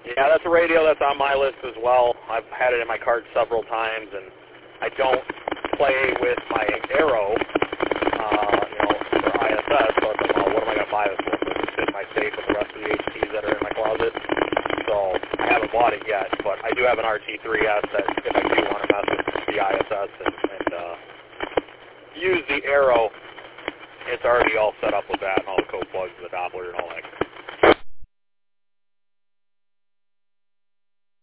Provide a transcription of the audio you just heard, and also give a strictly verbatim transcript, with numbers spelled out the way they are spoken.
Yeah, that's a radio that's on my list as well. I've had it in my cart several times, and I don't play with my Arrow, uh, you know, for I S S, so it's like, well, what am I going to buy this for? Does it fit my safe with the rest of the H Ts that are in my closet? So I haven't bought it yet, but I do have an R T three S that if I do want to mess with the I S S and, and uh, use the Arrow, it's already all set up with that and all the code plugs and the Doppler and all that